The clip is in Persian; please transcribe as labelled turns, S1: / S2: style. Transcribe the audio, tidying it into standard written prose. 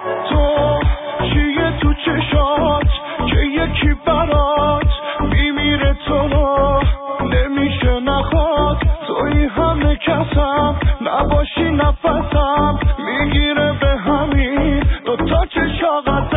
S1: تو چیه تو چشات که یکی برات میمیره تو رو نمیشه نخواد توی همه کسم نباشی نفسم میگیره به همین دوتا چشاقت